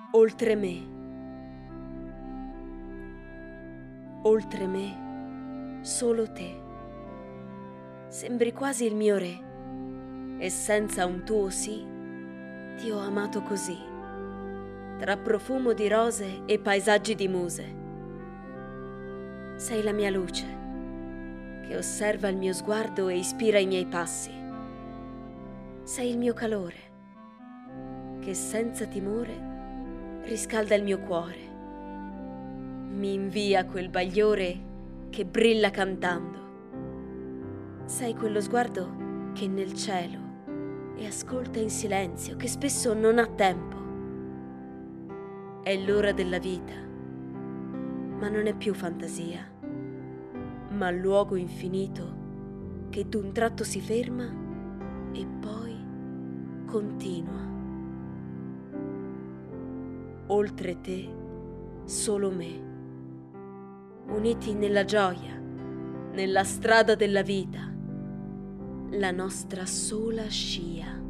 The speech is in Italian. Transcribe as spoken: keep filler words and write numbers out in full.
Oltre me, oltre me, solo te. Sembri quasi il mio re, e senza un tuo sì, ti ho amato così, tra profumo di rose e paesaggi di muse. Sei la mia luce, che osserva il mio sguardo e ispira i miei passi. Sei il mio calore, che senza timore riscalda il mio cuore. Mi invia quel bagliore che brilla cantando. Sei quello sguardo che nel cielo e ascolta in silenzio, che spesso non ha tempo. È l'ora della vita, ma non è più fantasia, ma luogo infinito che d'un tratto si ferma e poi continua. Oltre te, solo me, uniti nella gioia, nella strada della vita, la nostra sola scia.